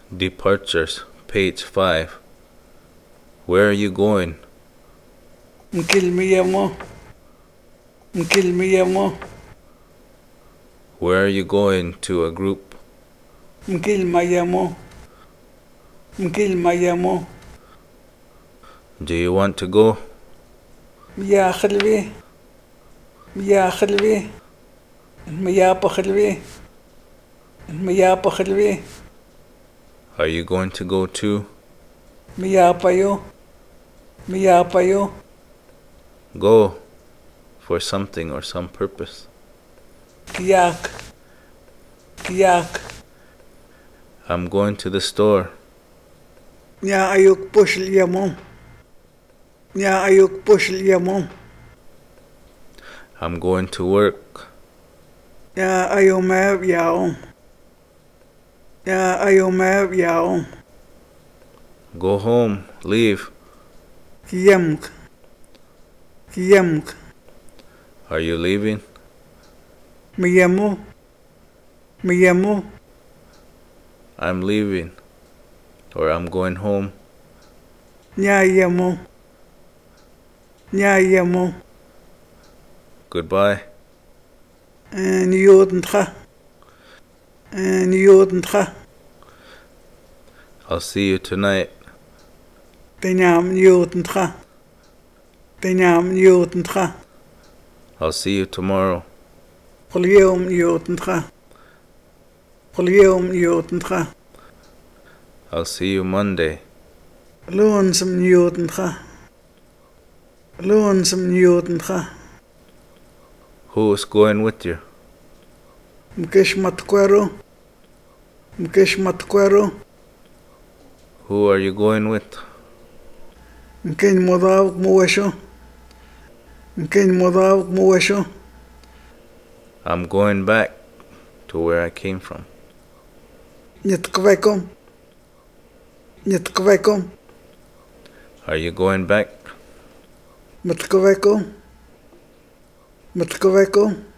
Departures, page 5. Where are you going? Mkilmiyamo. Where are you going to a group? Mkilmayamo. Do you want to go? Ya khilwi. Miyapa. Are you going to go too? Miyapayo. Go for something or some purpose. Kiyak. I'm going to the store. Ya ayuk pushil yamom. I'm going to work. Ya ayomev yaom. Go home. Leave. Kiyamk. Are you leaving? Miyamu. I'm leaving. Or I'm going home. Nyayamo. Goodbye. Niyodentcha. I'll see you tonight. Tenyam niyodentcha. I'll see you tomorrow. Kulyom niyodentcha. I'll see you Monday. Loonsam niyodentcha. Who's going with you? Mkesh matkwero. Who are you going with? Mken modavuk muwasho. I'm going back to where I came from. Nyatkavekom. Are you going back? Matkaveko.